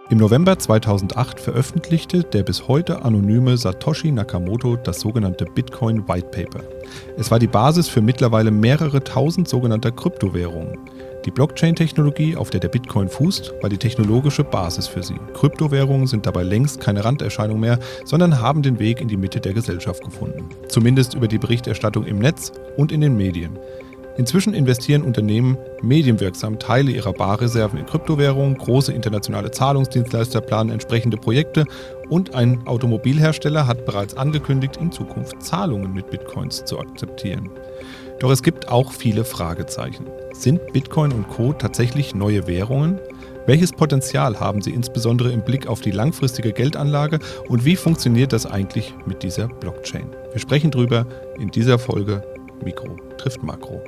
Im November 2008 veröffentlichte der bis heute anonyme Satoshi Nakamoto das sogenannte Bitcoin White Paper. Es war die Basis für mittlerweile mehrere tausend sogenannter Kryptowährungen. Die Blockchain-Technologie, auf der Bitcoin fußt, war die technologische Basis für sie. Kryptowährungen sind dabei längst keine Randerscheinung mehr, sondern haben den Weg in die Mitte der Gesellschaft gefunden. Zumindest über die Berichterstattung im Netz und in den Medien. Inzwischen investieren Unternehmen medienwirksam Teile ihrer Barreserven in Kryptowährungen, große internationale Zahlungsdienstleister planen entsprechende Projekte und ein Automobilhersteller hat bereits angekündigt, in Zukunft Zahlungen mit Bitcoins zu akzeptieren. Doch es gibt auch viele Fragezeichen. Sind Bitcoin und Co. tatsächlich neue Währungen? Welches Potenzial haben sie insbesondere im Blick auf die langfristige Geldanlage und wie funktioniert das eigentlich mit dieser Blockchain? Wir sprechen drüber in dieser Folge Mikro trifft Makro.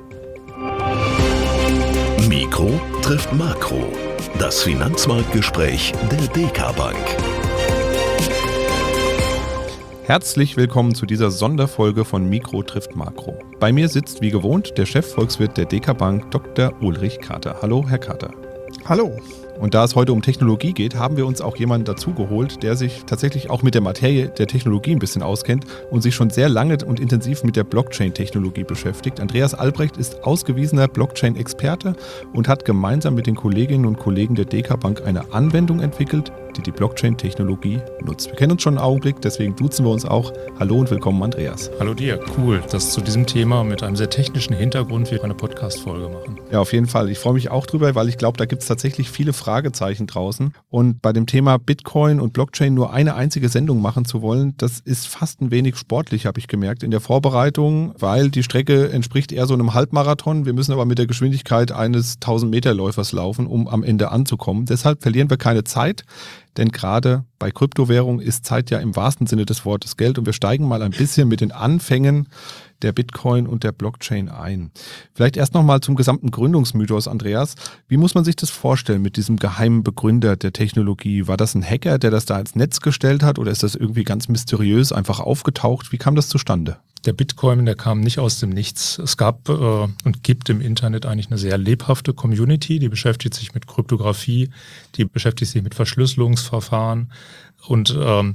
Mikro trifft Makro. Das Finanzmarktgespräch der DK Bank. Herzlich willkommen zu dieser Sonderfolge von Mikro trifft Makro. Bei mir sitzt wie gewohnt der Chefvolkswirt der DK Bank, Dr. Ulrich Kater. Hallo, Herr Kater. Hallo. Und da es heute um Technologie geht, haben wir uns auch jemanden dazugeholt, der sich tatsächlich auch mit der Materie der Technologie ein bisschen auskennt und sich schon sehr lange und intensiv mit der Blockchain-Technologie beschäftigt. Andreas Albrecht ist ausgewiesener Blockchain-Experte und hat gemeinsam mit den Kolleginnen und Kollegen der DK Bank eine Anwendung entwickelt, die die Blockchain-Technologie nutzt. Wir kennen uns schon einen Augenblick, deswegen duzen wir uns auch. Hallo und willkommen, Andreas. Hallo dir, cool, dass zu diesem Thema mit einem sehr technischen Hintergrund wir eine Podcast-Folge machen. Ja, auf jeden Fall. Ich freue mich auch drüber, weil ich glaube, da gibt es tatsächlich viele Fragezeichen draußen. Und bei dem Thema Bitcoin und Blockchain nur eine einzige Sendung machen zu wollen, das ist fast ein wenig sportlich, habe ich gemerkt, in der Vorbereitung, weil die Strecke entspricht eher so einem Halbmarathon. Wir müssen aber mit der Geschwindigkeit eines 1000-Meter-Läufers laufen, um am Ende anzukommen. Deshalb verlieren wir keine Zeit. Denn gerade bei Kryptowährungen ist Zeit ja im wahrsten Sinne des Wortes Geld und wir steigen mal ein bisschen mit den Anfängen der Bitcoin und der Blockchain ein. Vielleicht erst nochmal zum gesamten Gründungsmythos, Andreas. Wie muss man sich das vorstellen mit diesem geheimen Begründer der Technologie? War das ein Hacker, der das da ins Netz gestellt hat oder ist das irgendwie ganz mysteriös einfach aufgetaucht? Wie kam das zustande? Der Bitcoin, der kam nicht aus dem Nichts. Es gab und gibt im Internet eigentlich eine sehr lebhafte Community, die beschäftigt sich mit Kryptographie, die beschäftigt sich mit Verschlüsselungsverfahren und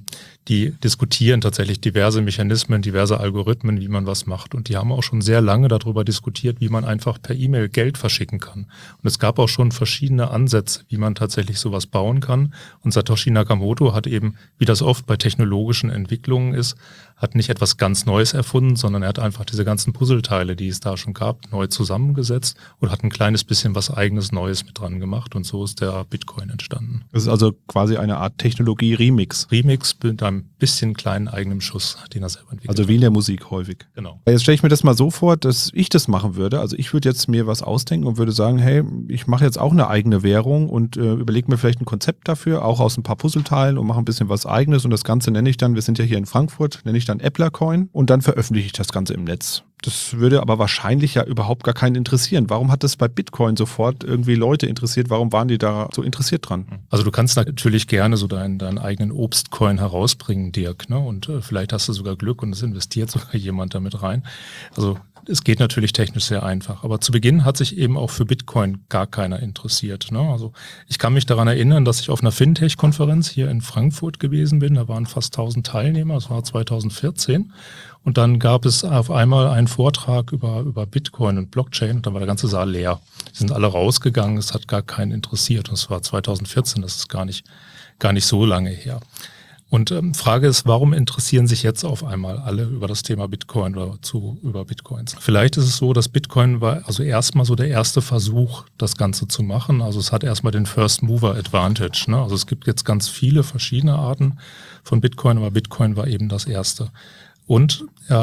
die diskutieren tatsächlich diverse Mechanismen, diverse Algorithmen, wie man was macht. Und die haben auch schon sehr lange darüber diskutiert, wie man einfach per E-Mail Geld verschicken kann. Und es gab auch schon verschiedene Ansätze, wie man tatsächlich sowas bauen kann. Und Satoshi Nakamoto hat eben, wie das oft bei technologischen Entwicklungen ist, hat nicht etwas ganz Neues erfunden, sondern er hat einfach diese ganzen Puzzleteile, die es da schon gab, neu zusammengesetzt und hat ein kleines bisschen was Eigenes Neues mit dran gemacht. Und so ist der Bitcoin entstanden. Das ist also quasi eine Art Technologie-Remix. Remix mit einem bisschen kleinen eigenen Schuss, den er selber entwickelt hat. Also wie in der Musik häufig. Genau. Jetzt stelle ich mir das mal so vor, dass ich das machen würde. Also ich würde jetzt mir was ausdenken und würde sagen, hey, ich mache jetzt auch eine eigene Währung und überlege mir vielleicht ein Konzept dafür, auch aus ein paar Puzzleteilen und mache ein bisschen was Eigenes und das Ganze nenne ich dann, wir sind ja hier in Frankfurt, nenne ich dann Applercoin und dann veröffentliche ich das Ganze im Netz. Das würde aber wahrscheinlich ja überhaupt gar keinen interessieren. Warum hat das bei Bitcoin sofort irgendwie Leute interessiert? Warum waren die da so interessiert dran? Also du kannst natürlich gerne so deinen eigenen Obstcoin herausbringen, Dirk, ne? Und vielleicht hast du sogar Glück und es investiert sogar jemand damit rein. Also es geht natürlich technisch sehr einfach. Aber zu Beginn hat sich eben auch für Bitcoin gar keiner interessiert, ne? Also ich kann mich daran erinnern, dass ich auf einer Fintech-Konferenz hier in Frankfurt gewesen bin. Da waren fast 1000 Teilnehmer. Das war 2014. Und dann gab es auf einmal einen Vortrag über Bitcoin und Blockchain und dann war der ganze Saal leer. Die sind alle rausgegangen, es hat gar keinen interessiert. Und es war 2014, das ist gar nicht so lange her. Und Frage ist, warum interessieren sich jetzt auf einmal alle über das Thema Bitcoin oder über Bitcoins? Vielleicht ist es so, dass Bitcoin war also erstmal so der erste Versuch, das Ganze zu machen. Also es hat erstmal den First Mover Advantage, ne? Also es gibt jetzt ganz viele verschiedene Arten von Bitcoin, aber Bitcoin war eben das erste. Und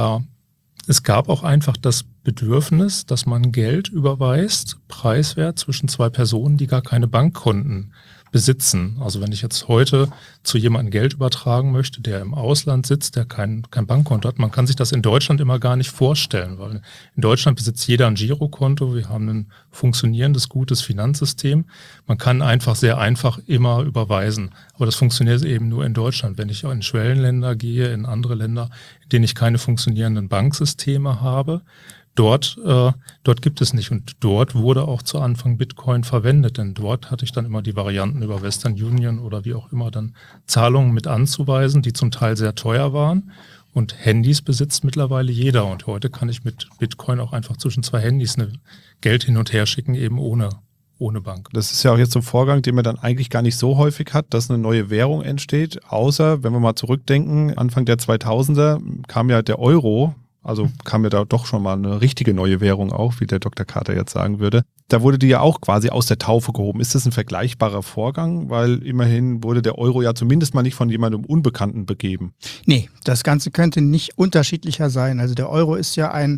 es gab auch einfach das Bedürfnis, dass man Geld überweist, preiswert zwischen zwei Personen, die gar keine Bankkonten besitzen. Also wenn ich jetzt heute zu jemandem Geld übertragen möchte, der im Ausland sitzt, der kein Bankkonto hat, man kann sich das in Deutschland immer gar nicht vorstellen, weil in Deutschland besitzt jeder ein Girokonto, wir haben ein funktionierendes, gutes Finanzsystem. Man kann einfach sehr einfach immer überweisen. Aber das funktioniert eben nur in Deutschland. Wenn ich in Schwellenländer gehe, in andere Länder, in denen ich keine funktionierenden Banksysteme habe, Dort gibt es nicht und dort wurde auch zu Anfang Bitcoin verwendet, denn dort hatte ich dann immer die Varianten über Western Union oder wie auch immer dann Zahlungen mit anzuweisen, die zum Teil sehr teuer waren. Und Handys besitzt mittlerweile jeder und heute kann ich mit Bitcoin auch einfach zwischen zwei Handys Geld hin und her schicken, eben ohne Bank. Das ist ja auch jetzt so ein Vorgang, den man dann eigentlich gar nicht so häufig hat, dass eine neue Währung entsteht, außer, wenn wir mal zurückdenken, Anfang der 2000er kam ja der Euro, also kam ja da doch schon mal eine richtige neue Währung auch, wie der Dr. Carter jetzt sagen würde. Da wurde die ja auch quasi aus der Taufe gehoben. Ist das ein vergleichbarer Vorgang? Weil immerhin wurde der Euro ja zumindest mal nicht von jemandem Unbekannten begeben. Nee, das Ganze könnte nicht unterschiedlicher sein. Also der Euro ist ja ein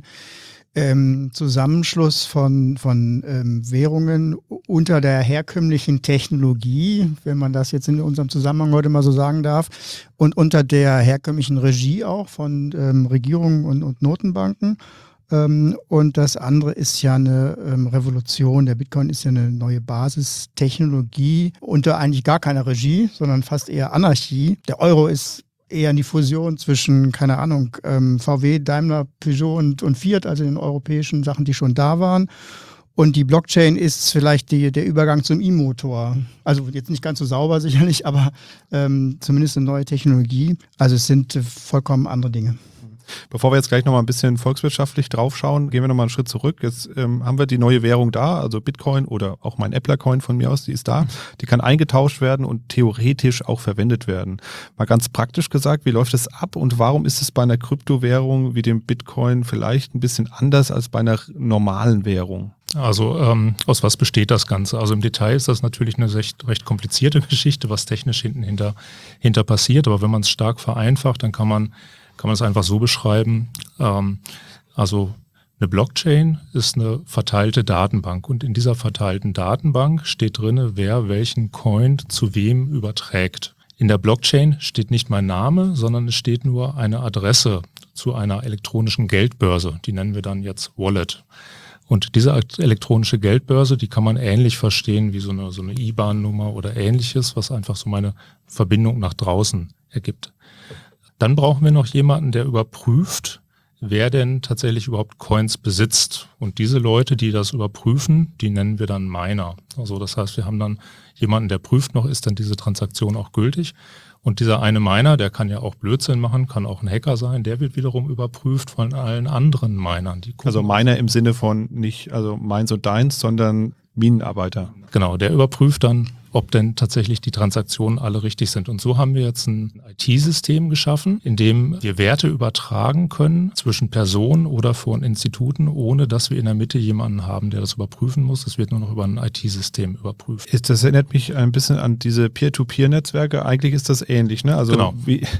Zusammenschluss von Währungen unter der herkömmlichen Technologie, wenn man das jetzt in unserem Zusammenhang heute mal so sagen darf, und unter der herkömmlichen Regie auch von Regierungen und Notenbanken. Und das andere ist ja eine Revolution. Der Bitcoin ist ja eine neue Basistechnologie unter eigentlich gar keiner Regie, sondern fast eher Anarchie. Der Euro ist eher in die Fusion zwischen, keine Ahnung, VW, Daimler, Peugeot und Fiat, also den europäischen Sachen, die schon da waren. Und die Blockchain ist vielleicht der Übergang zum E-Motor. Also jetzt nicht ganz so sauber sicherlich, aber zumindest eine neue Technologie. Also es sind vollkommen andere Dinge. Bevor wir jetzt gleich nochmal ein bisschen volkswirtschaftlich draufschauen, gehen wir nochmal einen Schritt zurück. Jetzt haben wir die neue Währung da, also Bitcoin oder auch mein Appler-Coin von mir aus, die ist da. Die kann eingetauscht werden und theoretisch auch verwendet werden. Mal ganz praktisch gesagt, wie läuft es ab und warum ist es bei einer Kryptowährung wie dem Bitcoin vielleicht ein bisschen anders als bei einer normalen Währung? Also aus was besteht das Ganze? Also im Detail ist das natürlich eine recht komplizierte Geschichte, was technisch hinter passiert. Aber wenn man es stark vereinfacht, dann kann man es einfach so beschreiben. Also eine Blockchain ist eine verteilte Datenbank und in dieser verteilten Datenbank steht drin, wer welchen Coin zu wem überträgt. In der Blockchain steht nicht mein Name, sondern es steht nur eine Adresse zu einer elektronischen Geldbörse. Die nennen wir dann jetzt Wallet. Und diese elektronische Geldbörse, die kann man ähnlich verstehen wie so eine IBAN-Nummer oder ähnliches, was einfach so meine Verbindung nach draußen ergibt. Dann brauchen wir noch jemanden, der überprüft, wer denn tatsächlich überhaupt Coins besitzt. Und diese Leute, die das überprüfen, die nennen wir dann Miner. Also das heißt, wir haben dann jemanden, der prüft noch, ist denn diese Transaktion auch gültig. Und dieser eine Miner, der kann ja auch Blödsinn machen, kann auch ein Hacker sein, der wird wiederum überprüft von allen anderen Minern. Also Miner im Sinne von nicht also meins und deins, sondern Minenarbeiter. Genau, der überprüft dann, ob denn tatsächlich die Transaktionen alle richtig sind. Und so haben wir jetzt ein IT-System geschaffen, in dem wir Werte übertragen können zwischen Personen oder von Instituten, ohne dass wir in der Mitte jemanden haben, der das überprüfen muss. Es wird nur noch über ein IT-System überprüft. Das erinnert mich ein bisschen an diese Peer-to-Peer-Netzwerke. Eigentlich ist das ähnlich, ne? Also genau.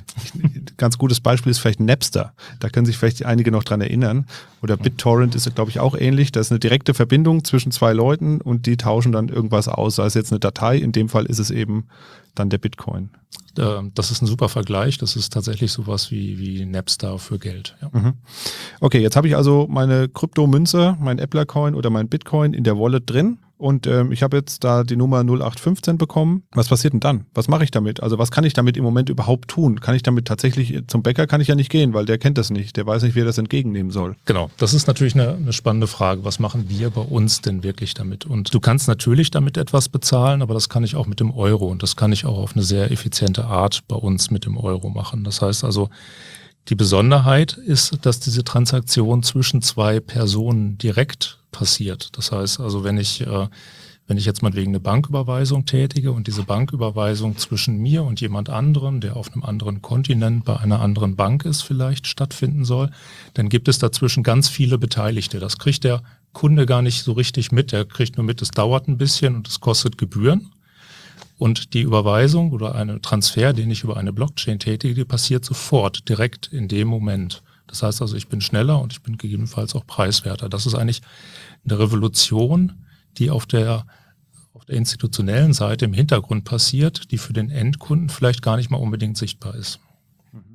Ganz gutes Beispiel ist vielleicht Napster. Da können sich vielleicht einige noch dran erinnern. Oder BitTorrent ist, glaube ich, auch ähnlich. Da ist eine direkte Verbindung zwischen zwei Leuten und die tauschen dann irgendwas aus. Sei es jetzt eine Datei, in dem Fall ist es eben dann der Bitcoin. Das ist ein super Vergleich. Das ist tatsächlich sowas wie Napster für Geld. Ja. Mhm. Okay, jetzt habe ich also meine Kryptomünze, mein Appler-Coin oder mein Bitcoin in der Wallet drin. Und ich habe jetzt da die Nummer 0815 bekommen. Was passiert denn dann? Was mache ich damit? Also was kann ich damit im Moment überhaupt tun? Kann ich damit tatsächlich, zum Bäcker kann ich ja nicht gehen, weil der kennt das nicht. Der weiß nicht, wie er das entgegennehmen soll. Genau, das ist natürlich eine spannende Frage. Was machen wir bei uns denn wirklich damit? Und du kannst natürlich damit etwas bezahlen, aber das kann ich auch mit dem Euro. Und das kann ich auch auf eine sehr effiziente Art bei uns mit dem Euro machen. Das heißt also, die Besonderheit ist, dass diese Transaktion zwischen zwei Personen direkt passiert. Das heißt also, wenn ich jetzt mal wegen eine Banküberweisung tätige und diese Banküberweisung zwischen mir und jemand anderem, der auf einem anderen Kontinent bei einer anderen Bank ist, vielleicht stattfinden soll, dann gibt es dazwischen ganz viele Beteiligte. Das kriegt der Kunde gar nicht so richtig mit. Der kriegt nur mit, es dauert ein bisschen und es kostet Gebühren. Und die Überweisung oder eine Transfer, den ich über eine Blockchain tätige, die passiert sofort, direkt in dem Moment. Das heißt also, ich bin schneller und ich bin gegebenenfalls auch preiswerter. Das ist eigentlich eine Revolution, die auf der institutionellen Seite im Hintergrund passiert, die für den Endkunden vielleicht gar nicht mal unbedingt sichtbar ist.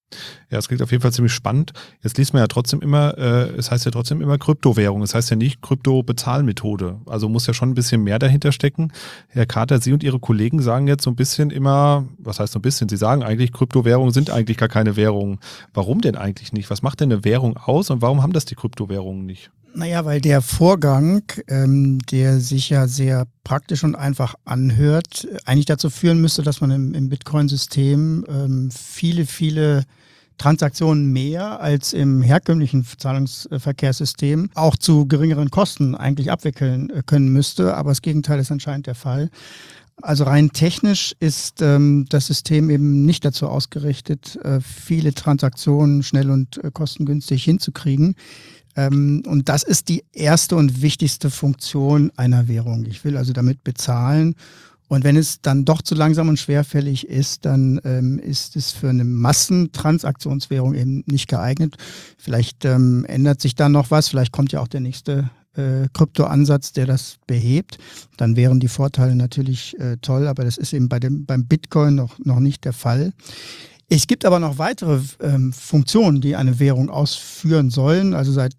Ja, es klingt auf jeden Fall ziemlich spannend. Jetzt liest man ja trotzdem immer, es heißt ja trotzdem immer Kryptowährung. Es heißt ja nicht Krypto-Bezahlmethode. Also muss ja schon ein bisschen mehr dahinter stecken. Herr Carter, Sie und Ihre Kollegen sagen jetzt so ein bisschen immer, was heißt so ein bisschen? Sie sagen eigentlich, Kryptowährungen sind eigentlich gar keine Währungen. Warum denn eigentlich nicht? Was macht denn eine Währung aus und warum haben das die Kryptowährungen nicht? Naja, weil der Vorgang, der sich ja sehr praktisch und einfach anhört, eigentlich dazu führen müsste, dass man im Bitcoin-System viele Transaktionen mehr als im herkömmlichen Zahlungsverkehrssystem auch zu geringeren Kosten eigentlich abwickeln können müsste. Aber das Gegenteil ist anscheinend der Fall. Also rein technisch ist das System eben nicht dazu ausgerichtet, viele Transaktionen schnell und kostengünstig hinzukriegen. Und das ist die erste und wichtigste Funktion einer Währung. Ich will also damit bezahlen. Und wenn es dann doch zu langsam und schwerfällig ist, dann ist es für eine Massentransaktionswährung eben nicht geeignet. Vielleicht ändert sich da noch was. Vielleicht kommt ja auch der nächste Kryptoansatz, der das behebt. Dann wären die Vorteile natürlich toll, aber das ist eben beim Bitcoin noch nicht der Fall. Es gibt aber noch weitere Funktionen, die eine Währung ausführen sollen. Also seit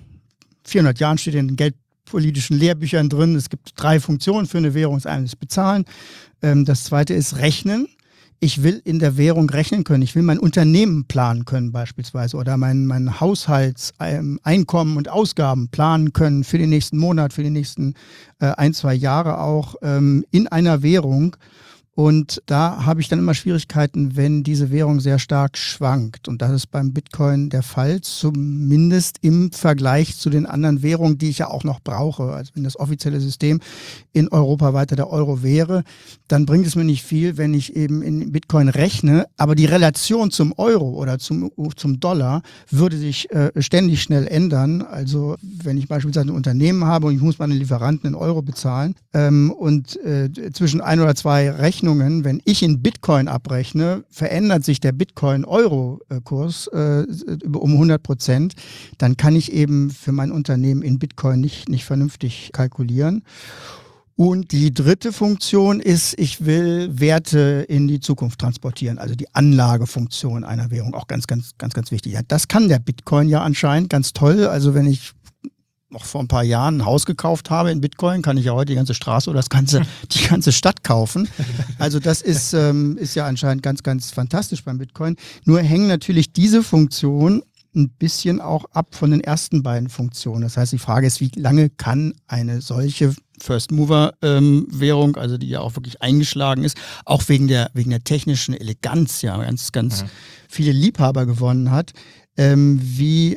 400 Jahren steht in den geldpolitischen Lehrbüchern drin, es gibt 3 Funktionen für eine Währung. Das eine ist Bezahlen, das zweite ist Rechnen. Ich will in der Währung rechnen können. Ich will mein Unternehmen planen können beispielsweise oder mein Haushaltseinkommen und Ausgaben planen können für den nächsten Monat, für die nächsten 1-2 Jahre auch in einer Währung. Und da habe ich dann immer Schwierigkeiten, wenn diese Währung sehr stark schwankt. Und das ist beim Bitcoin der Fall, zumindest im Vergleich zu den anderen Währungen, die ich ja auch noch brauche. Also wenn das offizielle System in Europa weiter der Euro wäre, dann bringt es mir nicht viel, wenn ich eben in Bitcoin rechne. Aber die Relation zum Euro oder zum Dollar würde sich ständig schnell ändern. Also wenn ich beispielsweise ein Unternehmen habe und ich muss meine Lieferanten in Euro bezahlen und zwischen 1 oder 2 Rechnungen, wenn ich in Bitcoin abrechne, verändert sich der Bitcoin-Euro-Kurs um 100%, dann kann ich eben für mein Unternehmen in Bitcoin nicht vernünftig kalkulieren. Und die dritte Funktion ist, ich will Werte in die Zukunft transportieren, also die Anlagefunktion einer Währung, auch ganz wichtig. Ja, das kann der Bitcoin ja anscheinend ganz toll. Also wenn ich noch vor ein paar Jahren ein Haus gekauft habe in Bitcoin, kann ich ja heute die ganze Straße oder die ganze Stadt kaufen. Also das ist ja anscheinend ganz fantastisch beim Bitcoin. Nur hängen natürlich diese Funktionen ein bisschen auch ab von den ersten beiden Funktionen. Das heißt, die Frage ist, wie lange kann eine solche First-Mover-Währung, also die ja auch wirklich eingeschlagen ist, auch wegen der technischen Eleganz ja ganz viele Liebhaber gewonnen hat, wie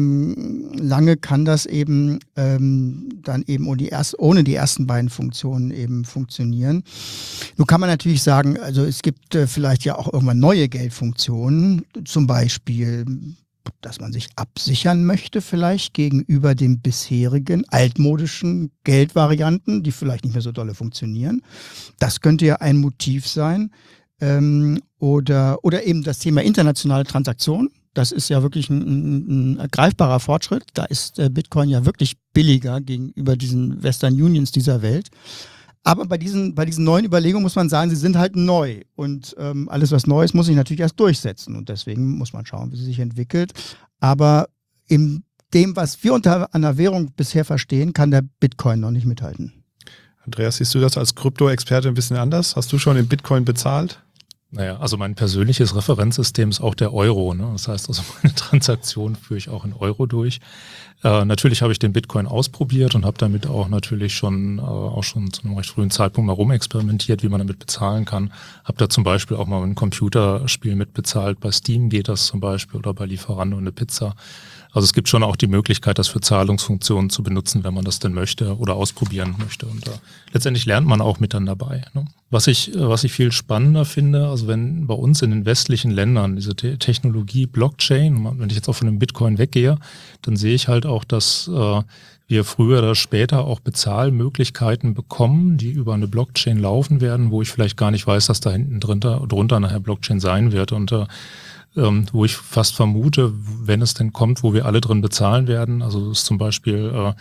lange kann das eben dann eben ohne die ersten beiden Funktionen eben funktionieren. Nun kann man natürlich sagen, also es gibt vielleicht ja auch irgendwann neue Geldfunktionen, zum Beispiel, dass man sich absichern möchte vielleicht gegenüber den bisherigen altmodischen Geldvarianten, die vielleicht nicht mehr so dolle funktionieren. Das könnte ja ein Motiv sein. Oder eben das Thema internationale Transaktionen. Das ist ja wirklich ein greifbarer Fortschritt. Da ist Bitcoin ja wirklich billiger gegenüber diesen Western Unions dieser Welt. Aber bei diesen neuen Überlegungen muss man sagen, sie sind halt neu. Und alles, was neu ist, muss sich natürlich erst durchsetzen. Und deswegen muss man schauen, wie sie sich entwickelt. Aber in dem, was wir unter einer Währung bisher verstehen, kann der Bitcoin noch nicht mithalten. Andreas, siehst du das als Krypto-Experte ein bisschen anders? Hast du schon in Bitcoin bezahlt? Naja, also mein persönliches Referenzsystem ist auch der Euro. Ne? Das heißt also, meine Transaktionen führe ich auch in Euro durch. Natürlich habe ich den Bitcoin ausprobiert und habe damit auch natürlich schon zu einem recht frühen Zeitpunkt mal rumexperimentiert, wie man damit bezahlen kann. Habe da zum Beispiel auch mal ein Computerspiel mitbezahlt. Bei Steam geht das zum Beispiel oder bei Lieferando eine Pizza. Also es gibt schon auch die Möglichkeit, das für Zahlungsfunktionen zu benutzen, wenn man das denn möchte oder ausprobieren möchte. Und letztendlich lernt man auch mit dann dabei. Ne? Was ich viel spannender finde, also wenn bei uns in den westlichen Ländern diese Technologie Blockchain, wenn ich jetzt auch von dem Bitcoin weggehe, dann sehe ich halt auch, dass wir früher oder später auch Bezahlmöglichkeiten bekommen, die über eine Blockchain laufen werden, wo ich vielleicht gar nicht weiß, dass da hinten drunter nachher Blockchain sein wird. Und wo ich fast vermute, wenn es denn kommt, wo wir alle drin bezahlen werden, also ist zum Beispiel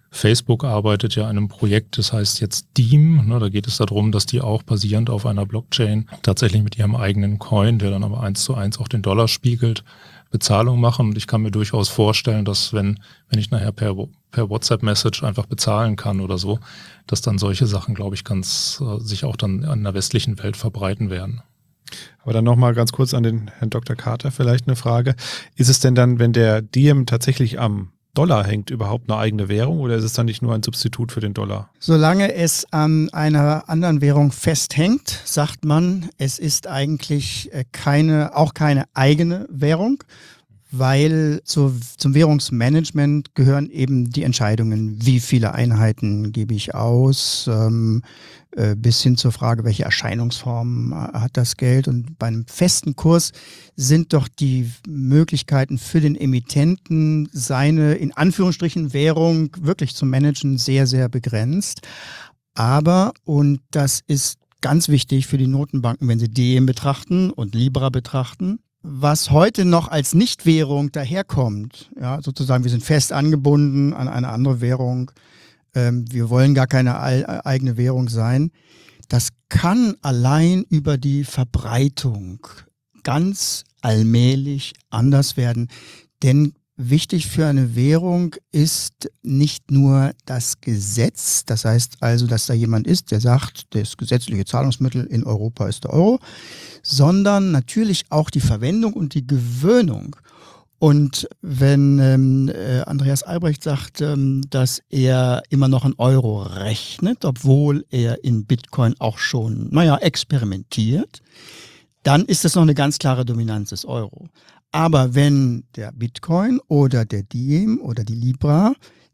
Facebook arbeitet ja an einem Projekt, das heißt jetzt Diem. Ne, da geht es darum, dass die auch basierend auf einer Blockchain tatsächlich mit ihrem eigenen Coin, der dann aber 1:1 auch den Dollar spiegelt, Bezahlung machen. Und ich kann mir durchaus vorstellen, dass wenn ich nachher per WhatsApp-Message einfach bezahlen kann oder so, dass dann solche Sachen, glaube ich, ganz sich auch dann in der westlichen Welt verbreiten werden. Aber dann nochmal ganz kurz an den Herrn Dr. Carter vielleicht eine Frage. Ist es denn dann, wenn der Diem tatsächlich am Dollar hängt, überhaupt eine eigene Währung oder ist es dann nicht nur ein Substitut für den Dollar? Solange es an einer anderen Währung festhängt, sagt man, es ist eigentlich keine eigene Währung, weil zum Währungsmanagement gehören eben die Entscheidungen, wie viele Einheiten gebe ich aus, bis hin zur Frage, welche Erscheinungsform hat das Geld. Und bei einem festen Kurs sind doch die Möglichkeiten für den Emittenten, seine in Anführungsstrichen Währung wirklich zu managen, sehr, sehr begrenzt. Aber, und das ist ganz wichtig für die Notenbanken, wenn sie Diem betrachten und Libra betrachten, was heute noch als Nichtwährung daherkommt, ja, sozusagen, wir sind fest angebunden an eine andere Währung, wir wollen gar keine eigene Währung sein, das kann allein über die Verbreitung ganz allmählich anders werden. Denn wichtig für eine Währung ist nicht nur das Gesetz, das heißt also, dass da jemand ist, der sagt, das gesetzliche Zahlungsmittel in Europa ist der Euro, sondern natürlich auch die Verwendung und die Gewöhnung. Und wenn Andreas Albrecht sagt, dass er immer noch in Euro rechnet, obwohl er in Bitcoin auch schon, experimentiert, dann ist das noch eine ganz klare Dominanz des Euro. Aber wenn der Bitcoin oder der Diem oder die Libra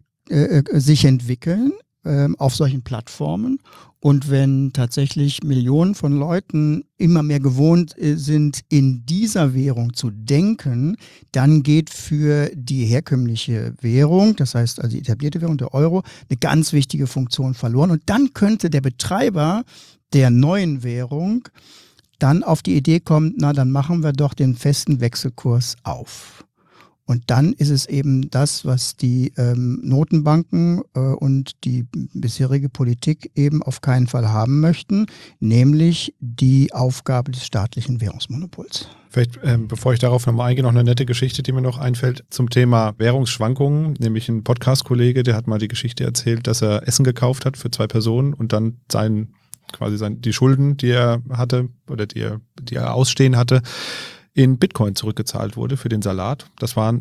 sich entwickeln auf solchen Plattformen und wenn tatsächlich Millionen von Leuten immer mehr gewohnt sind, in dieser Währung zu denken, dann geht für die herkömmliche Währung, das heißt also die etablierte Währung, der Euro, eine ganz wichtige Funktion verloren. Und dann könnte der Betreiber der neuen Währung dann auf die Idee kommt, dann machen wir doch den festen Wechselkurs auf. Und dann ist es eben das, was die Notenbanken und die bisherige Politik eben auf keinen Fall haben möchten, nämlich die Aufgabe des staatlichen Währungsmonopols. Vielleicht, bevor ich darauf nochmal eingehe, noch eine nette Geschichte, die mir noch einfällt zum Thema Währungsschwankungen. Nämlich ein Podcast-Kollege, der hat mal die Geschichte erzählt, dass er Essen gekauft hat für 2 Personen und dann die Schulden, die er hatte oder die er ausstehen hatte, in Bitcoin zurückgezahlt wurde für den Salat. Das waren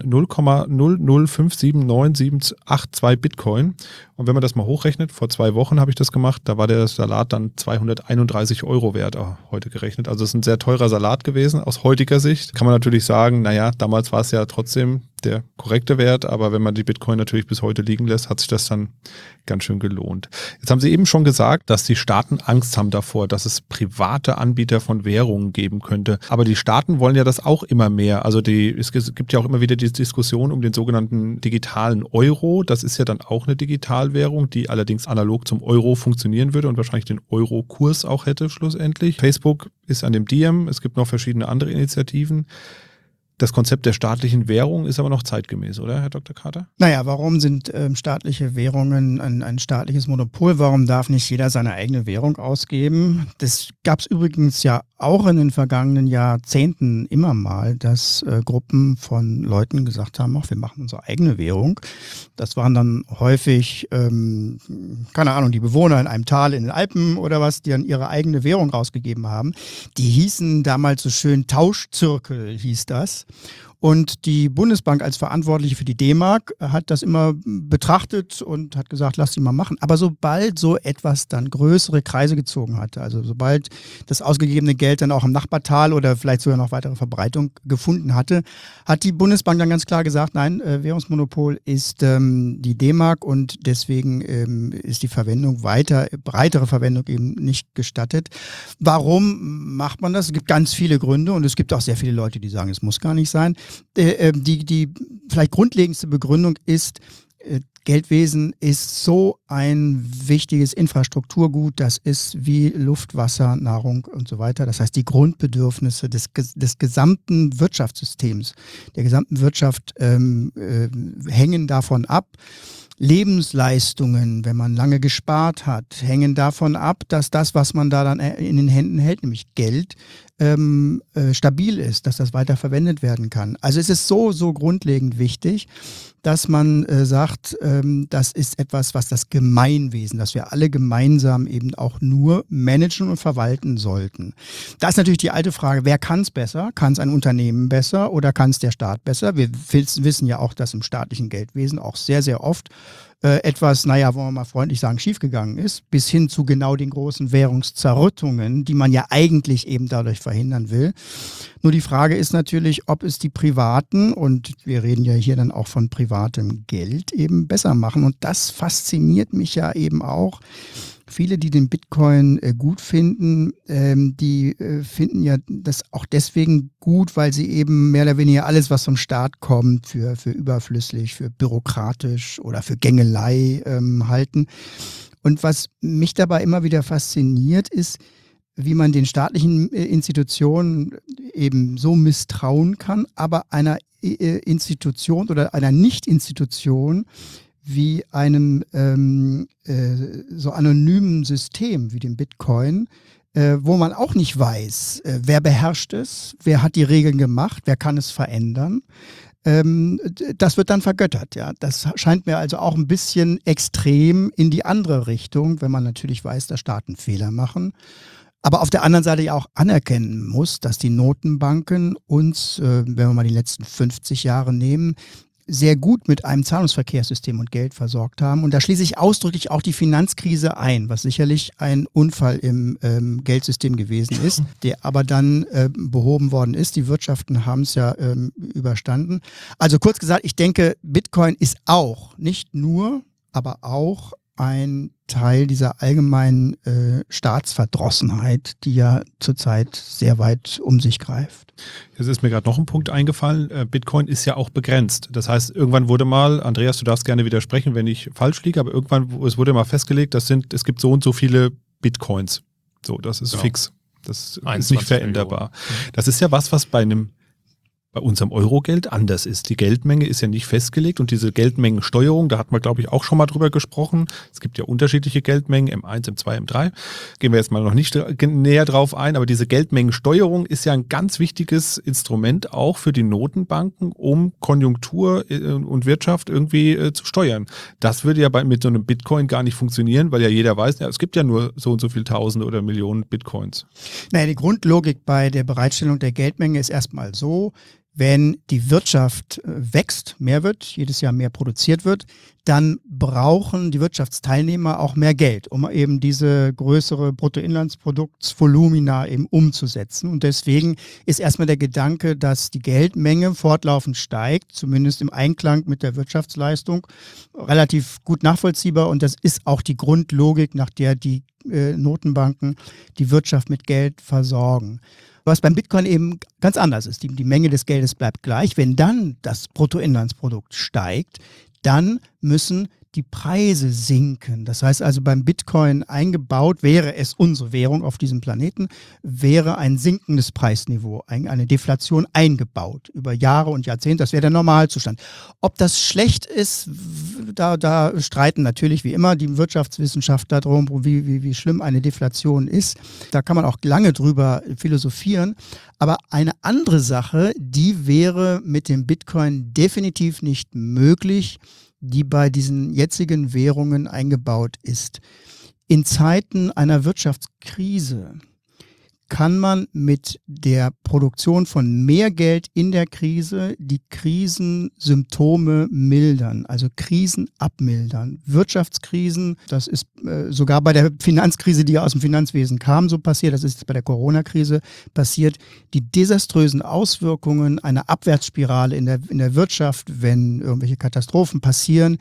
0,0057978 Bitcoin. Und wenn man das mal hochrechnet, vor 2 Wochen habe ich das gemacht, da war der Salat dann 231 € wert, heute gerechnet. Also es ist ein sehr teurer Salat gewesen. Aus heutiger Sicht kann man natürlich sagen, damals war es ja trotzdem der korrekte Wert, aber wenn man die Bitcoin natürlich bis heute liegen lässt, hat sich das dann ganz schön gelohnt. Jetzt haben Sie eben schon gesagt, dass die Staaten Angst haben davor, dass es private Anbieter von Währungen geben könnte. Aber die Staaten wollen ja das auch immer mehr. Also es gibt ja auch immer wieder die Diskussion um den sogenannten digitalen Euro. Das ist ja dann auch eine Digitalwährung, die allerdings analog zum Euro funktionieren würde und wahrscheinlich den Euro-Kurs auch hätte schlussendlich. Facebook ist an dem Diem. Es gibt noch verschiedene andere Initiativen. Das Konzept der staatlichen Währung ist aber noch zeitgemäß, oder, Herr Dr. Carter? Warum sind staatliche Währungen ein staatliches Monopol? Warum darf nicht jeder seine eigene Währung ausgeben? Das gab es übrigens ja auch in den vergangenen Jahrzehnten immer mal, dass Gruppen von Leuten gesagt haben, wir machen unsere eigene Währung. Das waren dann häufig, die Bewohner in einem Tal in den Alpen oder was, die dann ihre eigene Währung rausgegeben haben. Die hießen damals so schön Tauschzirkel, hieß das. Und die Bundesbank als Verantwortliche für die D-Mark hat das immer betrachtet und hat gesagt, lass sie mal machen. Aber sobald so etwas dann größere Kreise gezogen hatte, also sobald das ausgegebene Geld dann auch im Nachbartal oder vielleicht sogar noch weitere Verbreitung gefunden hatte, hat die Bundesbank dann ganz klar gesagt, nein, Währungsmonopol ist die D-Mark und deswegen ist die breitere Verwendung eben nicht gestattet. Warum macht man das? Es gibt ganz viele Gründe und es gibt auch sehr viele Leute, die sagen, es muss gar nicht sein. Die vielleicht grundlegendste Begründung ist, Geldwesen ist so ein wichtiges Infrastrukturgut, das ist wie Luft, Wasser, Nahrung und so weiter. Das heißt, die Grundbedürfnisse des gesamten Wirtschaftssystems, der gesamten Wirtschaft hängen davon ab. Lebensleistungen, wenn man lange gespart hat, hängen davon ab, dass das, was man da dann in den Händen hält, nämlich Geld, stabil ist, dass das weiter verwendet werden kann. Also es ist so grundlegend wichtig, dass man sagt, das ist etwas, was das Gemeinwesen, das wir alle gemeinsam eben auch nur managen und verwalten sollten. Da ist natürlich die alte Frage, wer kann es besser? Kann es ein Unternehmen besser oder kann es der Staat besser? Wir wissen ja auch, dass im staatlichen Geldwesen auch sehr, sehr oft etwas, wollen wir mal freundlich sagen, schiefgegangen ist, bis hin zu genau den großen Währungszerrüttungen, die man ja eigentlich eben dadurch verhindern will. Nur die Frage ist natürlich, ob es die Privaten, und wir reden ja hier dann auch von privatem Geld, eben besser machen. Und das fasziniert mich ja eben auch. Viele, die den Bitcoin gut finden, die finden ja das auch deswegen gut, weil sie eben mehr oder weniger alles, was vom Staat kommt, für überflüssig, für bürokratisch oder für Gängelei halten. Und was mich dabei immer wieder fasziniert, ist, wie man den staatlichen Institutionen eben so misstrauen kann, aber einer Institution oder einer Nicht-Institution wie einem so anonymen System wie dem Bitcoin, wo man auch nicht weiß, wer beherrscht es, wer hat die Regeln gemacht, wer kann es verändern. Das wird dann vergöttert. Ja. Das scheint mir also auch ein bisschen extrem in die andere Richtung, wenn man natürlich weiß, dass Staaten Fehler machen. Aber auf der anderen Seite ja auch anerkennen muss, dass die Notenbanken uns, wenn wir mal die letzten 50 Jahre nehmen, sehr gut mit einem Zahlungsverkehrssystem und Geld versorgt haben. Und da schließe ich ausdrücklich auch die Finanzkrise ein, was sicherlich ein Unfall im Geldsystem gewesen ist, der aber dann behoben worden ist. Die Wirtschaften haben es ja überstanden. Also kurz gesagt, ich denke, Bitcoin ist auch, nicht nur, aber auch ein Teil dieser allgemeinen Staatsverdrossenheit, die ja zurzeit sehr weit um sich greift. Jetzt ist mir gerade noch ein Punkt eingefallen. Bitcoin ist ja auch begrenzt. Das heißt, irgendwann wurde mal, Andreas, du darfst gerne widersprechen, wenn ich falsch liege, aber es wurde mal festgelegt, es gibt so und so viele Bitcoins. So, das ist fix. Das ist nicht veränderbar. Millionen. Das ist ja was bei unserem Eurogeld anders ist. Die Geldmenge ist ja nicht festgelegt und diese Geldmengensteuerung, da hat man, glaube ich, auch schon mal drüber gesprochen. Es gibt ja unterschiedliche Geldmengen, M1, M2, M3. Gehen wir jetzt mal noch nicht näher drauf ein, aber diese Geldmengensteuerung ist ja ein ganz wichtiges Instrument auch für die Notenbanken, um Konjunktur und Wirtschaft irgendwie zu steuern. Das würde ja mit so einem Bitcoin gar nicht funktionieren, weil ja jeder weiß, es gibt ja nur so und so viele Tausende oder Millionen Bitcoins. Naja, die Grundlogik bei der Bereitstellung der Geldmenge ist erstmal so, wenn die Wirtschaft wächst, mehr wird, jedes Jahr mehr produziert wird, dann brauchen die Wirtschaftsteilnehmer auch mehr Geld, um eben diese größere Bruttoinlandsproduktsvolumina eben umzusetzen. Und deswegen ist erstmal der Gedanke, dass die Geldmenge fortlaufend steigt, zumindest im Einklang mit der Wirtschaftsleistung, relativ gut nachvollziehbar. Und das ist auch die Grundlogik, nach der die Notenbanken die Wirtschaft mit Geld versorgen. Was beim Bitcoin eben ganz anders ist. Die Menge des Geldes bleibt gleich. Wenn dann das Bruttoinlandsprodukt steigt, dann müssen die Preise sinken. Das heißt also, beim Bitcoin eingebaut, wäre es unsere Währung auf diesem Planeten, wäre ein sinkendes Preisniveau, eine Deflation eingebaut über Jahre und Jahrzehnte. Das wäre der Normalzustand. Ob das schlecht ist, da streiten natürlich wie immer die Wirtschaftswissenschaftler darum, wie schlimm eine Deflation ist. Da kann man auch lange drüber philosophieren. Aber eine andere Sache, die wäre mit dem Bitcoin definitiv nicht möglich, die bei diesen jetzigen Währungen eingebaut ist. In Zeiten einer Wirtschaftskrise kann man mit der Produktion von mehr Geld in der Krise die Krisensymptome mildern, also Krisen abmildern. Wirtschaftskrisen, das ist sogar bei der Finanzkrise, die ja aus dem Finanzwesen kam, so passiert, das ist bei der Corona-Krise passiert, die desaströsen Auswirkungen einer Abwärtsspirale in der Wirtschaft, wenn irgendwelche Katastrophen passieren,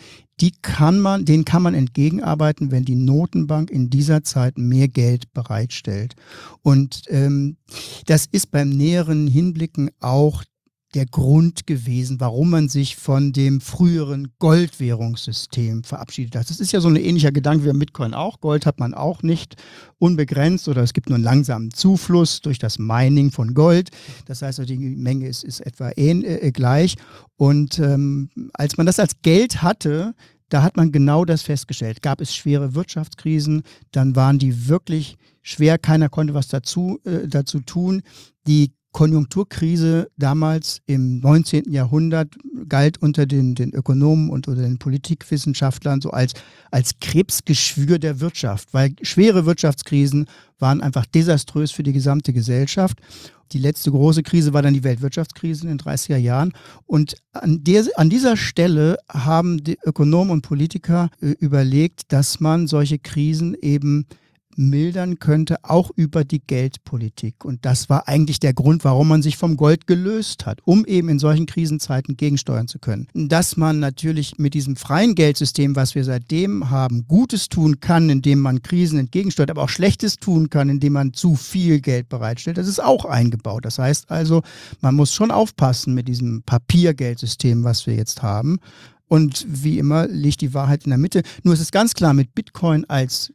denen kann man entgegenarbeiten, wenn die Notenbank in dieser Zeit mehr Geld bereitstellt. Und das ist beim näheren Hinblicken auch der Grund gewesen, warum man sich von dem früheren Goldwährungssystem verabschiedet hat. Das ist ja so ein ähnlicher Gedanke wie beim Bitcoin auch. Gold hat man auch nicht unbegrenzt oder es gibt nur einen langsamen Zufluss durch das Mining von Gold. Das heißt, die Menge ist etwa gleich. Und als man das als Geld hatte, da hat man genau das festgestellt. Gab es schwere Wirtschaftskrisen, dann waren die wirklich schwer, keiner konnte was dazu tun. Die Konjunkturkrise damals im 19. Jahrhundert galt unter den Ökonomen und unter den Politikwissenschaftlern so als Krebsgeschwür der Wirtschaft, weil schwere Wirtschaftskrisen waren einfach desaströs für die gesamte Gesellschaft. Die letzte große Krise war dann die Weltwirtschaftskrise in den 30er Jahren. Und an dieser Stelle haben die Ökonomen und Politiker überlegt, dass man solche Krisen eben mildern könnte, auch über die Geldpolitik. Und das war eigentlich der Grund, warum man sich vom Gold gelöst hat, um eben in solchen Krisenzeiten gegensteuern zu können. Dass man natürlich mit diesem freien Geldsystem, was wir seitdem haben, Gutes tun kann, indem man Krisen entgegensteuert, aber auch Schlechtes tun kann, indem man zu viel Geld bereitstellt, das ist auch eingebaut. Das heißt also, man muss schon aufpassen mit diesem Papiergeldsystem, was wir jetzt haben. Und wie immer liegt die Wahrheit in der Mitte. Nur ist es ganz klar, mit Bitcoin als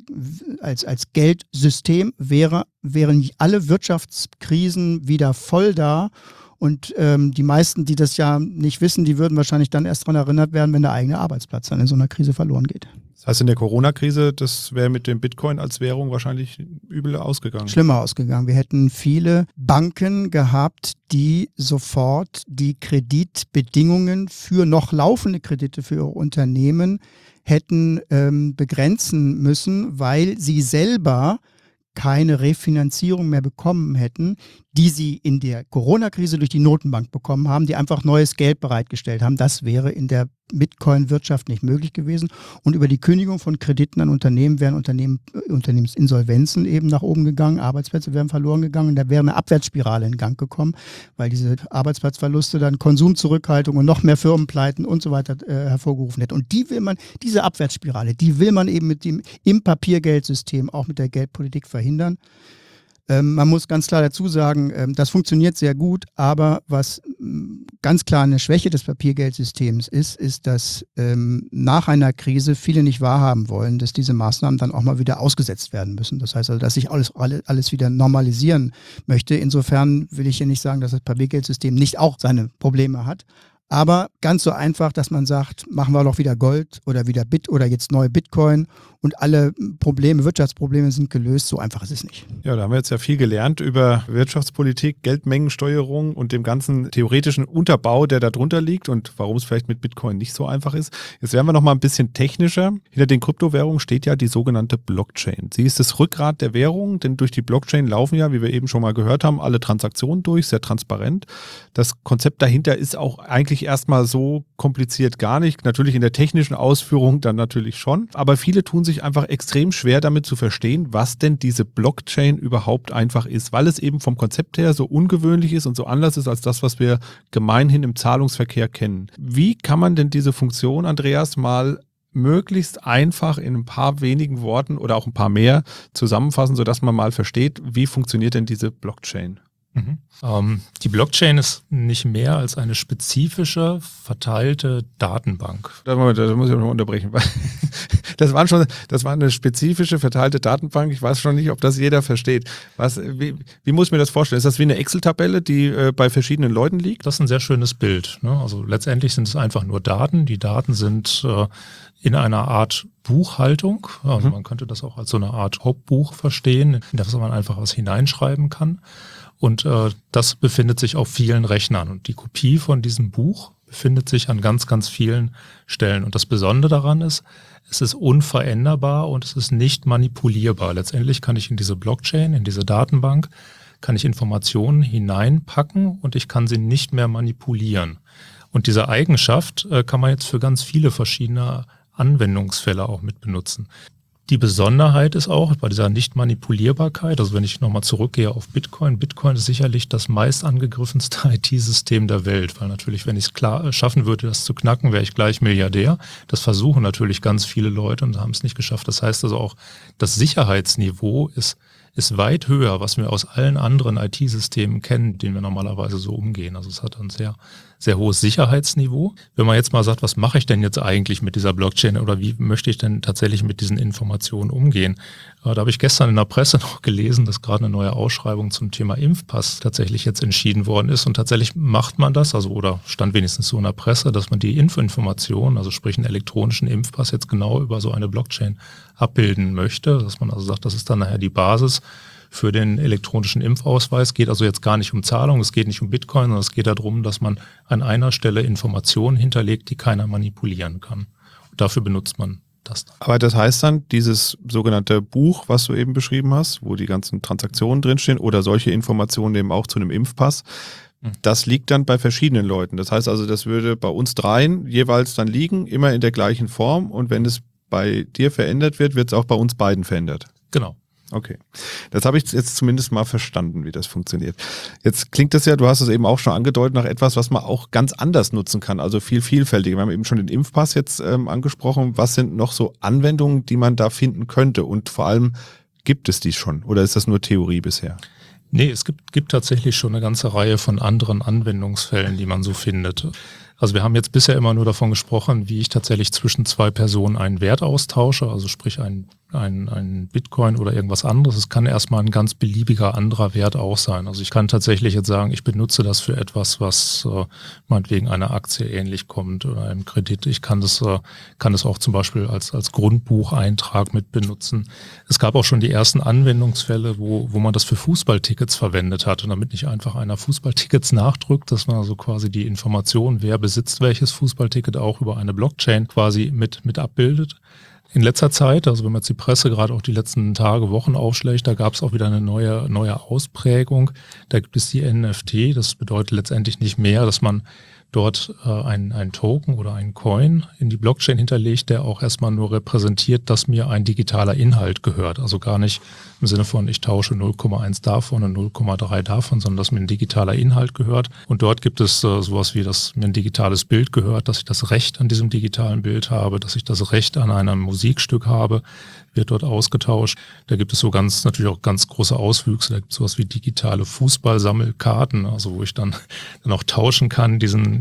Geldsystem wären alle Wirtschaftskrisen wieder voll da. Und die meisten, die das ja nicht wissen, die würden wahrscheinlich dann erst daran erinnert werden, wenn der eigene Arbeitsplatz dann in so einer Krise verloren geht. Das heißt, in der Corona-Krise, das wäre mit dem Bitcoin als Währung wahrscheinlich übel ausgegangen. Schlimmer ausgegangen. Wir hätten viele Banken gehabt, die sofort die Kreditbedingungen für noch laufende Kredite für ihre Unternehmen hätten begrenzen müssen, weil sie selber keine Refinanzierung mehr bekommen hätten, die sie in der Corona-Krise durch die Notenbank bekommen haben, die einfach neues Geld bereitgestellt haben. Das wäre in der Bitcoin-Wirtschaft nicht möglich gewesen. Und über die Kündigung von Krediten an Unternehmen wären Unternehmensinsolvenzen eben nach oben gegangen, Arbeitsplätze wären verloren gegangen und da wäre eine Abwärtsspirale in Gang gekommen, weil diese Arbeitsplatzverluste dann Konsumzurückhaltung und noch mehr Firmenpleiten und so weiter hervorgerufen hätten. Und diese Abwärtsspirale, die will man eben im Papiergeldsystem, auch mit der Geldpolitik verhindern. Man muss ganz klar dazu sagen, das funktioniert sehr gut, aber was ganz klar eine Schwäche des Papiergeldsystems ist, dass nach einer Krise viele nicht wahrhaben wollen, dass diese Maßnahmen dann auch mal wieder ausgesetzt werden müssen. Das heißt also, dass sich alles wieder normalisieren möchte. Insofern will ich hier nicht sagen, dass das Papiergeldsystem nicht auch seine Probleme hat. Aber ganz so einfach, dass man sagt, machen wir doch wieder Gold oder wieder oder jetzt neue Bitcoin und alle Wirtschaftsprobleme sind gelöst. So einfach ist es nicht. Ja, da haben wir jetzt ja viel gelernt über Wirtschaftspolitik, Geldmengensteuerung und dem ganzen theoretischen Unterbau, der da drunter liegt und warum es vielleicht mit Bitcoin nicht so einfach ist. Jetzt werden wir noch mal ein bisschen technischer. Hinter den Kryptowährungen steht ja die sogenannte Blockchain. Sie ist das Rückgrat der Währung, denn durch die Blockchain laufen ja, wie wir eben schon mal gehört haben, alle Transaktionen durch, sehr transparent. Das Konzept dahinter ist auch eigentlich erstmal so kompliziert gar nicht. Natürlich in der technischen Ausführung dann natürlich schon. Aber viele tun sich einfach extrem schwer damit zu verstehen, was denn diese Blockchain überhaupt einfach ist, weil es eben vom Konzept her so ungewöhnlich ist und so anders ist als das, was wir gemeinhin im Zahlungsverkehr kennen. Wie kann man denn diese Funktion, Andreas, mal möglichst einfach in ein paar wenigen Worten oder auch ein paar mehr zusammenfassen, sodass man mal versteht, wie funktioniert denn diese Blockchain? Die Blockchain ist nicht mehr als eine spezifische, verteilte Datenbank. Da muss ich noch unterbrechen. Das war eine spezifische, verteilte Datenbank. Ich weiß schon nicht, ob das jeder versteht. Wie muss ich mir das vorstellen? Ist das wie eine Excel-Tabelle, die bei verschiedenen Leuten liegt? Das ist ein sehr schönes Bild. Ne? Also letztendlich sind es einfach nur Daten. Die Daten sind in einer Art Buchhaltung. Also man könnte das auch als so eine Art Hauptbuch verstehen, in das man einfach was hineinschreiben kann. Und das befindet sich auf vielen Rechnern. Und die Kopie von diesem Buch befindet sich an ganz, ganz vielen Stellen. Und das Besondere daran ist, es ist unveränderbar und es ist nicht manipulierbar. Letztendlich kann ich in diese Blockchain, in diese Datenbank, kann ich Informationen hineinpacken und ich kann sie nicht mehr manipulieren. Und diese Eigenschaft kann man jetzt für ganz viele verschiedene Anwendungsfälle auch mit benutzen. Die Besonderheit ist auch bei dieser Nicht-Manipulierbarkeit, also wenn ich nochmal zurückgehe auf Bitcoin, Bitcoin ist sicherlich das meist angegriffenste IT-System der Welt, weil natürlich, wenn ich es schaffen würde, das zu knacken, wäre ich gleich Milliardär. Das versuchen natürlich ganz viele Leute und haben es nicht geschafft. Das heißt also auch, das Sicherheitsniveau ist ist weit höher, was wir aus allen anderen IT-Systemen kennen, denen wir normalerweise so umgehen. Also es hat ein sehr, sehr hohes Sicherheitsniveau. Wenn man jetzt mal sagt, was mache ich denn jetzt eigentlich mit dieser Blockchain oder wie möchte ich denn tatsächlich mit diesen Informationen umgehen? Da habe ich gestern in der Presse noch gelesen, dass gerade eine neue Ausschreibung zum Thema Impfpass tatsächlich jetzt entschieden worden ist und tatsächlich macht man das, also oder stand wenigstens so in der Presse, dass man die Infoinformationen, also sprich einen elektronischen Impfpass jetzt genau über so eine Blockchain abbilden möchte, dass man also sagt, das ist dann nachher die Basis für den elektronischen Impfausweis. Geht also jetzt gar nicht um Zahlung, es geht nicht um Bitcoin, sondern es geht darum, dass man an einer Stelle Informationen hinterlegt, die keiner manipulieren kann. Und dafür benutzt man das dann. Aber das heißt dann, dieses sogenannte Buch, was du eben beschrieben hast, wo die ganzen Transaktionen drinstehen oder solche Informationen eben auch zu einem Impfpass, das liegt dann bei verschiedenen Leuten. Das heißt also, das würde bei uns dreien jeweils dann liegen, immer in der gleichen Form und wenn es bei dir verändert wird, wird es auch bei uns beiden verändert. Genau. Okay, das habe ich jetzt zumindest mal verstanden, wie das funktioniert. Jetzt klingt das ja, du hast es eben auch schon angedeutet, nach etwas, was man auch ganz anders nutzen kann, also viel vielfältiger. Wir haben eben schon den Impfpass jetzt angesprochen. Was sind noch so Anwendungen, die man da finden könnte? Und vor allem, gibt es die schon oder ist das nur Theorie bisher? Nee, es gibt tatsächlich schon eine ganze Reihe von anderen Anwendungsfällen, die man so findet. Also wir haben jetzt bisher immer nur davon gesprochen, wie ich tatsächlich zwischen zwei Personen einen Wert austausche, also sprich ein Bitcoin oder irgendwas anderes. Es kann erstmal ein ganz beliebiger anderer Wert auch sein. Also ich kann tatsächlich jetzt sagen, ich benutze das für etwas, was meinetwegen einer Aktie ähnlich kommt oder einem Kredit. Ich kann das auch zum Beispiel als Grundbucheintrag mit benutzen. Es gab auch schon die ersten Anwendungsfälle, wo man das für Fußballtickets verwendet hat und damit nicht einfach einer Fußballtickets nachdrückt, dass man also quasi die Information, wer besitzt welches Fußballticket, auch über eine Blockchain quasi mit abbildet. In letzter Zeit, also wenn man jetzt die Presse gerade auch die letzten Tage, Wochen aufschlägt, da gab es auch wieder eine neue Ausprägung. Da gibt es die NFT, das bedeutet letztendlich nicht mehr, dass man dort einen Token oder einen Coin in die Blockchain hinterlegt, der auch erstmal nur repräsentiert, dass mir ein digitaler Inhalt gehört. Also gar nicht im Sinne von, ich tausche 0,1 davon und 0,3 davon, sondern dass mir ein digitaler Inhalt gehört. Und dort gibt es sowas wie, dass mir ein digitales Bild gehört, dass ich das Recht an diesem digitalen Bild habe, dass ich das Recht an einem Musikstück habe, wird dort ausgetauscht. Da gibt es natürlich auch ganz große Auswüchse. Da gibt es sowas wie digitale Fußballsammelkarten, also wo ich dann auch tauschen kann, diesen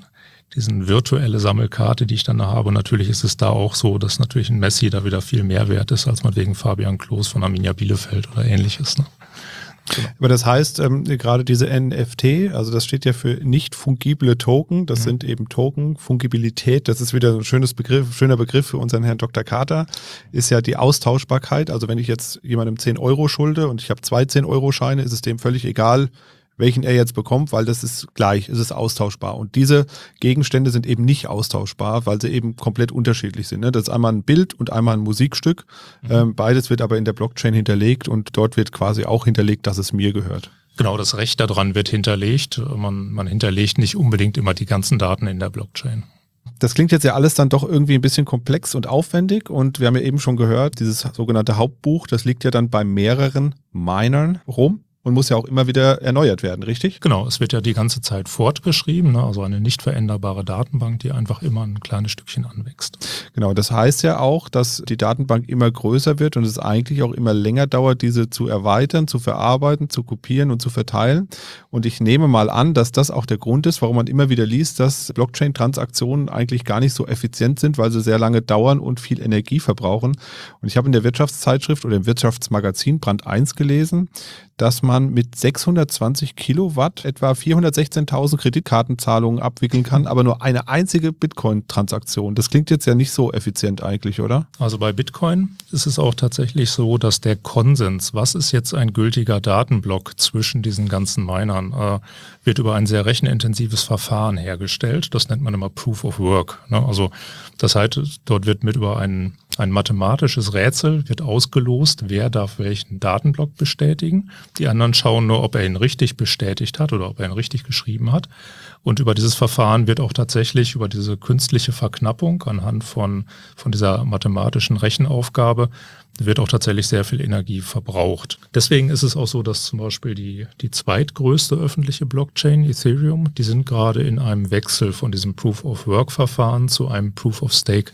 virtuelle Sammelkarte, die ich dann habe. Und natürlich ist es da auch so, dass natürlich ein Messi da wieder viel mehr wert ist, als man wegen Fabian Klos von Arminia Bielefeld oder ähnliches. Ne? Genau. Aber das heißt, gerade diese NFT, also das steht ja für nicht fungible Token, das sind eben Token, Fungibilität, das ist wieder ein schöner Begriff für unseren Herrn Dr. Carter, ist ja die Austauschbarkeit. Also wenn ich jetzt jemandem 10 Euro schulde und ich habe 2 10-Euro-Scheine, ist es dem völlig egal, welchen er jetzt bekommt, weil das ist gleich, es ist austauschbar. Und diese Gegenstände sind eben nicht austauschbar, weil sie eben komplett unterschiedlich sind. Ne? Das ist einmal ein Bild und einmal ein Musikstück. Beides wird aber in der Blockchain hinterlegt und dort wird quasi auch hinterlegt, dass es mir gehört. Genau, das Recht daran wird hinterlegt. Man hinterlegt nicht unbedingt immer die ganzen Daten in der Blockchain. Das klingt jetzt ja alles dann doch irgendwie ein bisschen komplex und aufwendig und wir haben ja eben schon gehört, dieses sogenannte Hauptbuch, das liegt ja dann bei mehreren Minern rum. Und muss ja auch immer wieder erneuert werden, richtig? Genau, es wird ja die ganze Zeit fortgeschrieben, ne? Also eine nicht veränderbare Datenbank, die einfach immer ein kleines Stückchen anwächst. Genau, das heißt ja auch, dass die Datenbank immer größer wird und es eigentlich auch immer länger dauert, diese zu erweitern, zu verarbeiten, zu kopieren und zu verteilen. Und ich nehme mal an, dass das auch der Grund ist, warum man immer wieder liest, dass Blockchain-Transaktionen eigentlich gar nicht so effizient sind, weil sie sehr lange dauern und viel Energie verbrauchen. Und ich habe in der Wirtschaftszeitschrift oder im Wirtschaftsmagazin Brand 1 gelesen, dass man mit 620 Kilowatt etwa 416.000 Kreditkartenzahlungen abwickeln kann, aber nur eine einzige Bitcoin-Transaktion. Das klingt jetzt ja nicht so effizient eigentlich, oder? Also bei Bitcoin ist es auch tatsächlich so, dass der Konsens, was ist jetzt ein gültiger Datenblock zwischen diesen ganzen Minern, wird über ein sehr rechenintensives Verfahren hergestellt. Das nennt man immer Proof of Work. Ne? Also das heißt, dort wird über ein mathematisches Rätsel wird ausgelost, wer darf welchen Datenblock bestätigen. Die anderen schauen nur, ob er ihn richtig bestätigt hat oder ob er ihn richtig geschrieben hat. Und über dieses Verfahren wird auch tatsächlich über diese künstliche Verknappung anhand von dieser mathematischen Rechenaufgabe wird auch tatsächlich sehr viel Energie verbraucht. Deswegen ist es auch so, dass zum Beispiel die zweitgrößte öffentliche Blockchain, Ethereum, die sind gerade in einem Wechsel von diesem Proof-of-Work-Verfahren zu einem Proof-of-Stake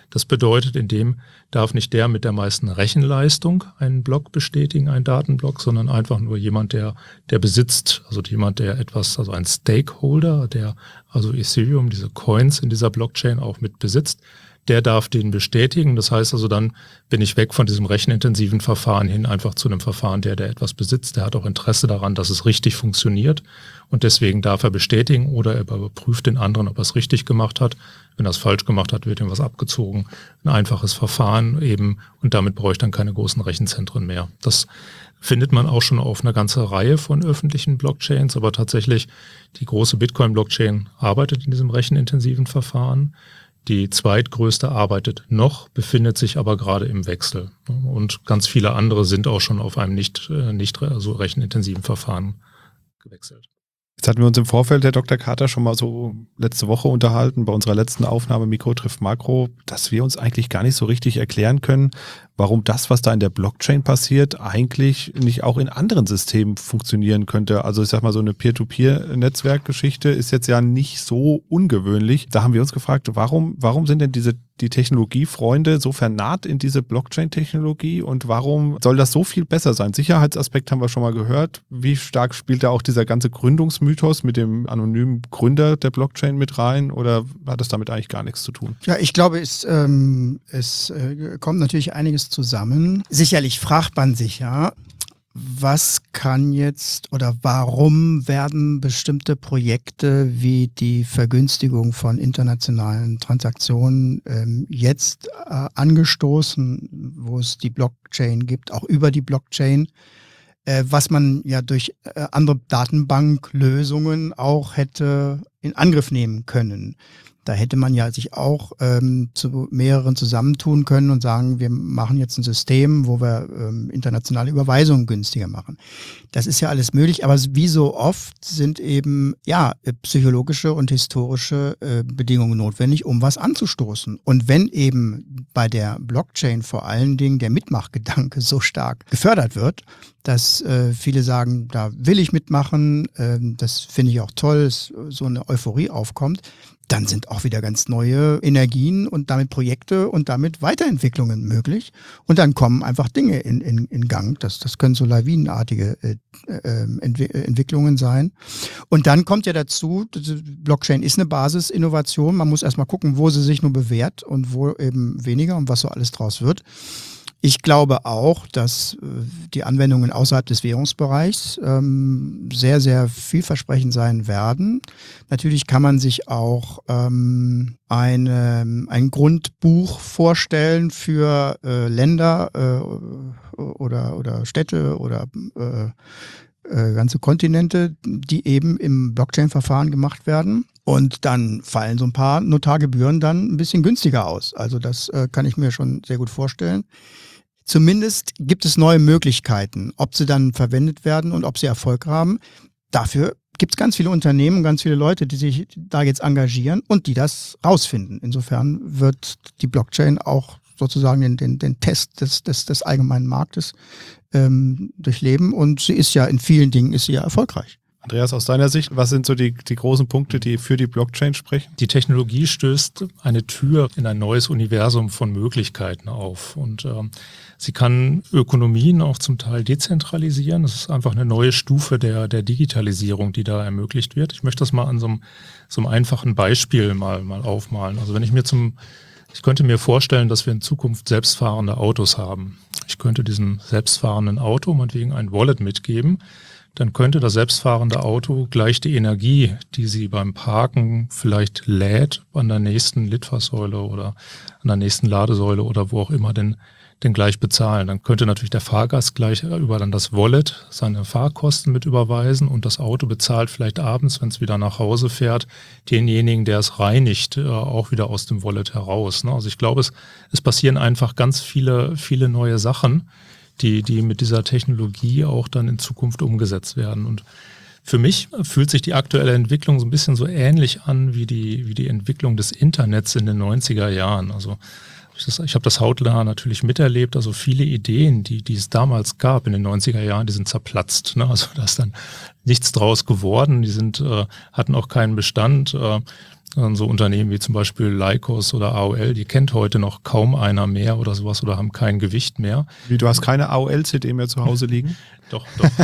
Das bedeutet, in dem darf nicht der mit der meisten Rechenleistung einen Block bestätigen, einen Datenblock, sondern einfach nur jemand, der besitzt, also jemand, der etwas, also ein Stakeholder, der also Ethereum, diese Coins in dieser Blockchain auch mit besitzt, der darf den bestätigen. Das heißt also, dann bin ich weg von diesem rechenintensiven Verfahren hin einfach zu einem Verfahren, der etwas besitzt. Der hat auch Interesse daran, dass es richtig funktioniert und deswegen darf er bestätigen oder er überprüft den anderen, ob er es richtig gemacht hat. Wenn er es falsch gemacht hat, wird ihm was abgezogen. Ein einfaches Verfahren eben und damit brauche ich dann keine großen Rechenzentren mehr. Das findet man auch schon auf einer ganzen Reihe von öffentlichen Blockchains, aber tatsächlich die große Bitcoin-Blockchain arbeitet in diesem rechenintensiven Verfahren. Die zweitgrößte arbeitet noch, befindet sich aber gerade im Wechsel. Und ganz viele andere sind auch schon auf einem nicht so rechenintensiven Verfahren gewechselt. Jetzt hatten wir uns im Vorfeld, Herr Dr. Carter, schon mal so letzte Woche unterhalten, bei unserer letzten Aufnahme Mikro trifft Makro, dass wir uns eigentlich gar nicht so richtig erklären können, warum das, was da in der Blockchain passiert, eigentlich nicht auch in anderen Systemen funktionieren könnte. Also ich sag mal, so eine Peer-to-Peer-Netzwerkgeschichte ist jetzt ja nicht so ungewöhnlich. Da haben wir uns gefragt, warum sind denn die Technologiefreunde so vernarrt in diese Blockchain-Technologie und warum soll das so viel besser sein? Sicherheitsaspekt haben wir schon mal gehört. Wie stark spielt da auch dieser ganze Gründungsmythos mit dem anonymen Gründer der Blockchain mit rein oder hat das damit eigentlich gar nichts zu tun? Ja, ich glaube, es kommt natürlich einiges zusammen. Sicherlich fragt man sich ja, was kann jetzt oder warum werden bestimmte Projekte wie die Vergünstigung von internationalen Transaktionen jetzt angestoßen, wo es die Blockchain gibt, auch über die Blockchain, was man ja durch andere Datenbanklösungen auch hätte in Angriff nehmen können. Da hätte man ja sich auch zu mehreren zusammentun können und sagen, wir machen jetzt ein System, wo wir internationale Überweisungen günstiger machen. Das ist ja alles möglich, aber wie so oft sind eben psychologische und historische Bedingungen notwendig, um was anzustoßen. Und wenn eben bei der Blockchain vor allen Dingen der Mitmachgedanke so stark gefördert wird, dass viele sagen, da will ich mitmachen, das finde ich auch toll, dass so eine Euphorie aufkommt, dann sind auch wieder ganz neue Energien und damit Projekte und damit Weiterentwicklungen möglich. Und dann kommen einfach Dinge in Gang. Das können so lawinenartige Entwicklungen sein. Und dann kommt ja dazu, Blockchain ist eine Basisinnovation. Man muss erstmal gucken, wo sie sich nur bewährt und wo eben weniger und was so alles draus wird. Ich glaube auch, dass die Anwendungen außerhalb des Währungsbereichs sehr, sehr vielversprechend sein werden. Natürlich kann man sich auch ein Grundbuch vorstellen für Länder oder Städte oder ganze Kontinente, die eben im Blockchain-Verfahren gemacht werden. Und dann fallen so ein paar Notargebühren dann ein bisschen günstiger aus. Also das kann ich mir schon sehr gut vorstellen. Zumindest gibt es neue Möglichkeiten. Ob sie dann verwendet werden und ob sie Erfolg haben, dafür gibt es ganz viele Unternehmen, ganz viele Leute, die sich da jetzt engagieren und die das rausfinden. Insofern wird die Blockchain auch sozusagen den Test des allgemeinen Marktes durchleben und sie ist ja in vielen Dingen erfolgreich. Andreas, aus deiner Sicht, was sind so die großen Punkte, die für die Blockchain sprechen? Die Technologie stößt eine Tür in ein neues Universum von Möglichkeiten auf und sie kann Ökonomien auch zum Teil dezentralisieren. Das ist einfach eine neue Stufe der Digitalisierung, die da ermöglicht wird. Ich möchte das mal an so einem einfachen Beispiel mal aufmalen. Also ich könnte mir vorstellen, dass wir in Zukunft selbstfahrende Autos haben. Ich könnte diesem selbstfahrenden Auto meinetwegen ein Wallet mitgeben. Dann könnte das selbstfahrende Auto gleich die Energie, die sie beim Parken vielleicht lädt, an der nächsten Litfaßsäule oder an der nächsten Ladesäule oder wo auch immer denn gleich bezahlen. Dann könnte natürlich der Fahrgast gleich über dann das Wallet seine Fahrkosten mit überweisen und das Auto bezahlt vielleicht abends, wenn es wieder nach Hause fährt, denjenigen, der es reinigt, auch wieder aus dem Wallet heraus. Also ich glaube, es passieren einfach ganz viele neue Sachen, die mit dieser Technologie auch dann in Zukunft umgesetzt werden. Und für mich fühlt sich die aktuelle Entwicklung so ein bisschen so ähnlich an wie die Entwicklung des Internets in den 90er Jahren. Also ich habe das hautnah natürlich miterlebt, also viele Ideen, die es damals gab in den 90er Jahren, die sind zerplatzt. Also da ist dann nichts draus geworden, die hatten auch keinen Bestand. So Unternehmen wie zum Beispiel Lycos oder AOL, die kennt heute noch kaum einer mehr oder sowas oder haben kein Gewicht mehr. Wie, du hast keine AOL-CD mehr zu Hause liegen? Doch.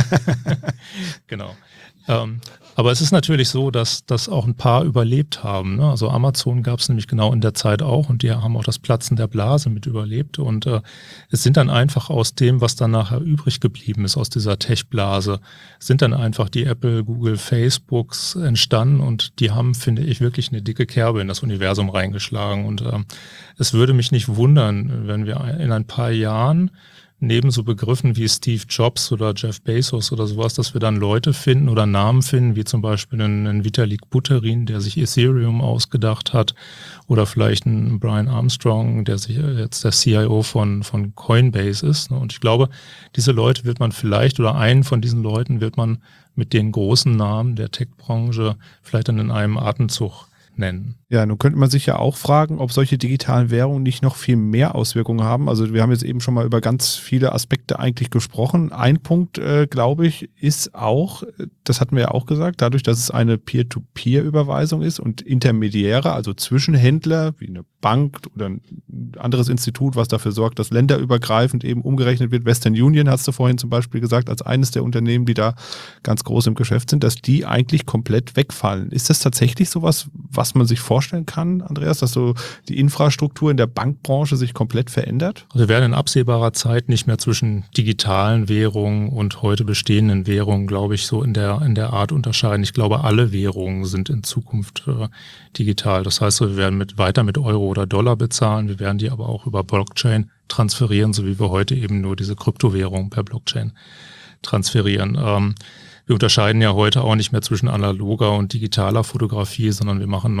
Genau. Aber es ist natürlich so, dass auch ein paar überlebt haben. Ne? Also Amazon gab es nämlich genau in der Zeit auch und die haben auch das Platzen der Blase mit überlebt. Und es sind dann einfach aus dem, was dann nachher übrig geblieben ist, aus dieser Tech-Blase, sind dann einfach die Apple, Google, Facebooks entstanden und die haben, finde ich, wirklich eine dicke Kerbe in das Universum reingeschlagen. Und es würde mich nicht wundern, wenn wir in ein paar Jahren neben so Begriffen wie Steve Jobs oder Jeff Bezos oder sowas, dass wir dann Leute finden oder Namen finden, wie zum Beispiel einen Vitalik Buterin, der sich Ethereum ausgedacht hat, oder vielleicht einen Brian Armstrong, der sich jetzt der CIO von Coinbase ist. Und ich glaube, diese Leute wird man vielleicht, oder einen von diesen Leuten wird man mit den großen Namen der Tech-Branche vielleicht dann in einem Atemzug nennen. Ja, nun könnte man sich ja auch fragen, ob solche digitalen Währungen nicht noch viel mehr Auswirkungen haben. Also wir haben jetzt eben schon mal über ganz viele Aspekte eigentlich gesprochen. Ein Punkt, glaube ich, ist auch, das hatten wir ja auch gesagt, dadurch, dass es eine Peer-to-Peer-Überweisung ist und Intermediäre, also Zwischenhändler wie eine Bank oder ein anderes Institut, was dafür sorgt, dass länderübergreifend eben umgerechnet wird. Western Union, hast du vorhin zum Beispiel gesagt, als eines der Unternehmen, die da ganz groß im Geschäft sind, dass die eigentlich komplett wegfallen. Ist das tatsächlich sowas, was man sich vorstellen kann, Andreas, dass so die Infrastruktur in der Bankbranche sich komplett verändert? Also wir werden in absehbarer Zeit nicht mehr zwischen digitalen Währungen und heute bestehenden Währungen, glaube ich, so in der Art unterscheiden. Ich glaube, alle Währungen sind in Zukunft digital. Das heißt, wir werden weiter mit Euro oder Dollar bezahlen. Wir werden die aber auch über Blockchain transferieren, so wie wir heute eben nur diese Kryptowährungen per Blockchain transferieren. Wir unterscheiden ja heute auch nicht mehr zwischen analoger und digitaler Fotografie, sondern wir machen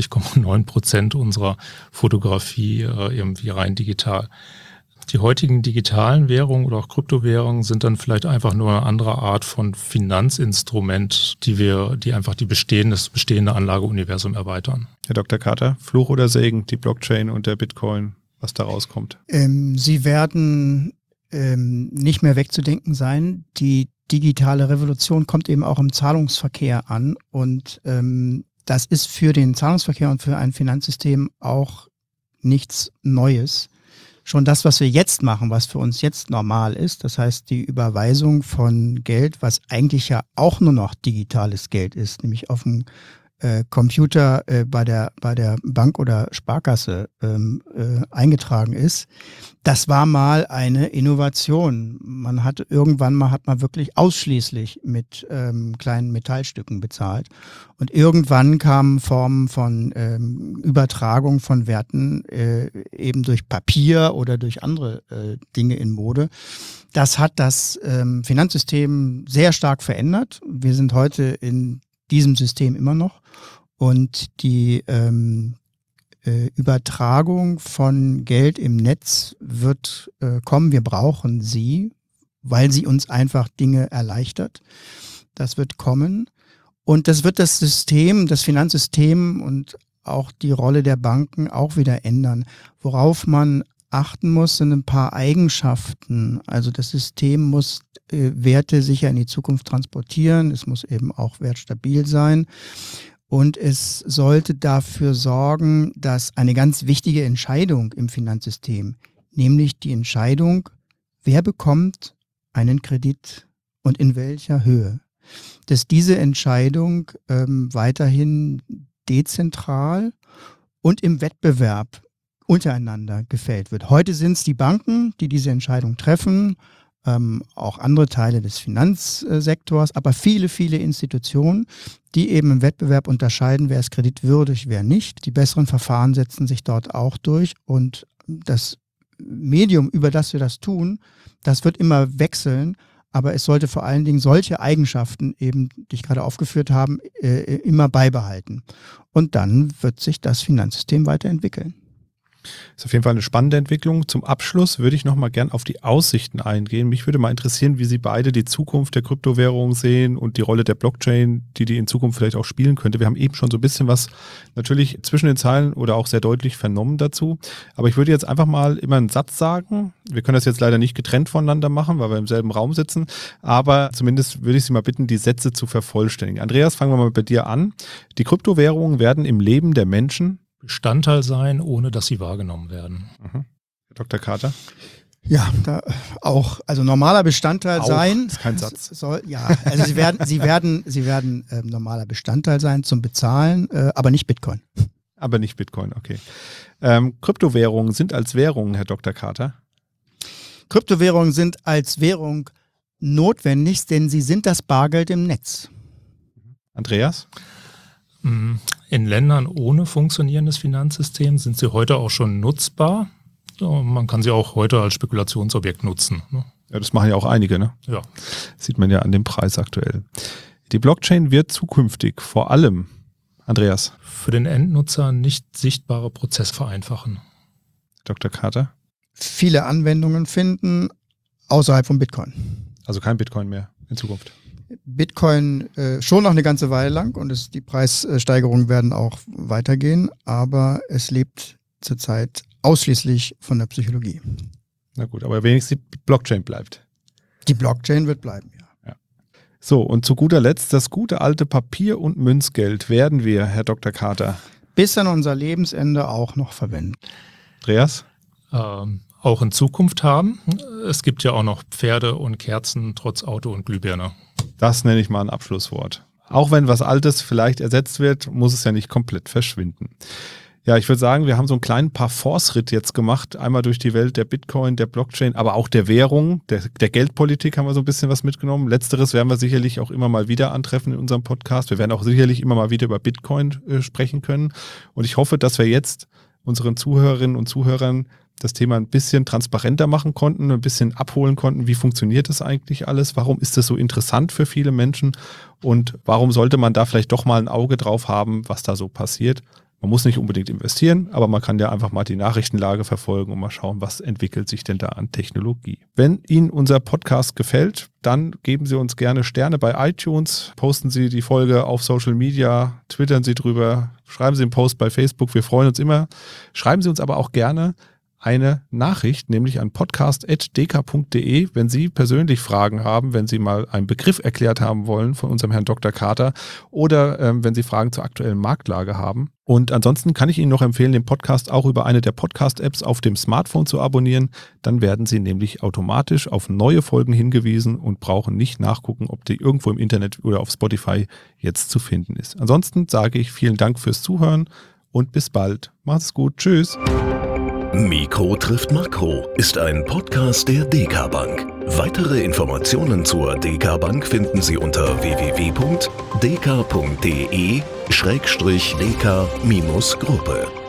99,9% unserer Fotografie irgendwie rein digital. Die heutigen digitalen Währungen oder auch Kryptowährungen sind dann vielleicht einfach nur eine andere Art von Finanzinstrument, die einfach das bestehende Anlageuniversum erweitern. Herr Dr. Carter, Fluch oder Segen, die Blockchain und der Bitcoin, was da rauskommt? Sie werden nicht mehr wegzudenken sein. Die digitale Revolution kommt eben auch im Zahlungsverkehr an und das ist für den Zahlungsverkehr und für ein Finanzsystem auch nichts Neues. Schon das, was wir jetzt machen, was für uns jetzt normal ist, das heißt die Überweisung von Geld, was eigentlich ja auch nur noch digitales Geld ist, nämlich auf dem Computer bei der Bank oder Sparkasse eingetragen ist. Das war mal eine Innovation. Irgendwann hat man wirklich ausschließlich mit kleinen Metallstücken bezahlt. Und irgendwann kamen Formen von Übertragung von Werten eben durch Papier oder durch andere Dinge in Mode. Das hat das Finanzsystem sehr stark verändert. Wir sind heute in diesem System immer noch. Und die Übertragung von Geld im Netz wird kommen. Wir brauchen sie, weil sie uns einfach Dinge erleichtert. Das wird kommen. Und das wird das System, das Finanzsystem und auch die Rolle der Banken auch wieder ändern. Worauf man achten muss, sind ein paar Eigenschaften. Also das System muss Werte sicher in die Zukunft transportieren. Es muss eben auch wertstabil sein. Und es sollte dafür sorgen, dass eine ganz wichtige Entscheidung im Finanzsystem, nämlich die Entscheidung, wer bekommt einen Kredit und in welcher Höhe, dass diese Entscheidung weiterhin dezentral und im Wettbewerb untereinander gefällt wird. Heute sind es die Banken, die diese Entscheidung treffen, auch andere Teile des Finanzsektors, aber viele, viele Institutionen, die eben im Wettbewerb unterscheiden, wer ist kreditwürdig, wer nicht. Die besseren Verfahren setzen sich dort auch durch und das Medium, über das wir das tun, das wird immer wechseln, aber es sollte vor allen Dingen solche Eigenschaften eben, die ich gerade aufgeführt habe, immer beibehalten. Und dann wird sich das Finanzsystem weiterentwickeln. Ist auf jeden Fall eine spannende Entwicklung. Zum Abschluss würde ich noch mal gern auf die Aussichten eingehen. Mich würde mal interessieren, wie Sie beide die Zukunft der Kryptowährungen sehen und die Rolle der Blockchain, die in Zukunft vielleicht auch spielen könnte. Wir haben eben schon so ein bisschen was natürlich zwischen den Zeilen oder auch sehr deutlich vernommen dazu. Aber ich würde jetzt einfach mal immer einen Satz sagen. Wir können das jetzt leider nicht getrennt voneinander machen, weil wir im selben Raum sitzen. Aber zumindest würde ich Sie mal bitten, die Sätze zu vervollständigen. Andreas, fangen wir mal bei dir an. Die Kryptowährungen werden im Leben der Menschen Bestandteil sein, ohne dass sie wahrgenommen werden. Herr Dr. Carter? Ja, da auch, also normaler Bestandteil Auch, sein. ist kein Satz. Also sie werden normaler Bestandteil sein zum Bezahlen, aber nicht Bitcoin. Aber nicht Bitcoin, okay. Kryptowährungen sind als Währungen, Herr Dr. Carter? Kryptowährungen sind als Währung notwendig, denn sie sind das Bargeld im Netz. Andreas? In Ländern ohne funktionierendes Finanzsystem sind sie heute auch schon nutzbar. Man kann sie auch heute als Spekulationsobjekt nutzen. Ne? Ja, das machen ja auch einige, ne? Ja. Sieht man ja an dem Preis aktuell. Die Blockchain wird zukünftig vor allem, Andreas? Für den Endnutzer nicht sichtbare Prozesse vereinfachen. Dr. Carter? Viele Anwendungen finden außerhalb von Bitcoin. Also kein Bitcoin mehr in Zukunft. Bitcoin schon noch eine ganze Weile lang und die Preissteigerungen werden auch weitergehen, aber es lebt zurzeit ausschließlich von der Psychologie. Na gut, aber wenigstens die Blockchain bleibt. Die Blockchain wird bleiben, ja. So, und zu guter Letzt, das gute alte Papier- und Münzgeld werden wir, Herr Dr. Carter, bis an unser Lebensende auch noch verwenden. Andreas? Auch in Zukunft haben. Es gibt ja auch noch Pferde und Kerzen trotz Auto und Glühbirne. Das nenne ich mal ein Abschlusswort. Auch wenn was Altes vielleicht ersetzt wird, muss es ja nicht komplett verschwinden. Ja, ich würde sagen, wir haben so einen kleinen Parforce-Ritt jetzt gemacht. Einmal durch die Welt der Bitcoin, der Blockchain, aber auch der Währung, der Geldpolitik haben wir so ein bisschen was mitgenommen. Letzteres werden wir sicherlich auch immer mal wieder antreffen in unserem Podcast. Wir werden auch sicherlich immer mal wieder über Bitcoin sprechen können. Und ich hoffe, dass wir jetzt unseren Zuhörerinnen und Zuhörern das Thema ein bisschen transparenter machen konnten, ein bisschen abholen konnten, wie funktioniert das eigentlich alles, warum ist das so interessant für viele Menschen und warum sollte man da vielleicht doch mal ein Auge drauf haben, was da so passiert. Man muss nicht unbedingt investieren, aber man kann ja einfach mal die Nachrichtenlage verfolgen und mal schauen, was entwickelt sich denn da an Technologie. Wenn Ihnen unser Podcast gefällt, dann geben Sie uns gerne Sterne bei iTunes, posten Sie die Folge auf Social Media, twittern Sie drüber, schreiben Sie einen Post bei Facebook, wir freuen uns immer. Schreiben Sie uns aber auch gerne eine Nachricht, nämlich an podcast@dk.de, wenn Sie persönlich Fragen haben, wenn Sie mal einen Begriff erklärt haben wollen von unserem Herrn Dr. Carter oder wenn Sie Fragen zur aktuellen Marktlage haben. Und ansonsten kann ich Ihnen noch empfehlen, den Podcast auch über eine der Podcast-Apps auf dem Smartphone zu abonnieren. Dann werden Sie nämlich automatisch auf neue Folgen hingewiesen und brauchen nicht nachgucken, ob die irgendwo im Internet oder auf Spotify jetzt zu finden ist. Ansonsten sage ich vielen Dank fürs Zuhören und bis bald. Macht's gut. Tschüss. Mikro trifft Makro ist ein Podcast der DK Bank. Weitere Informationen zur DK Bank finden Sie unter www.dk.de/dk-gruppe.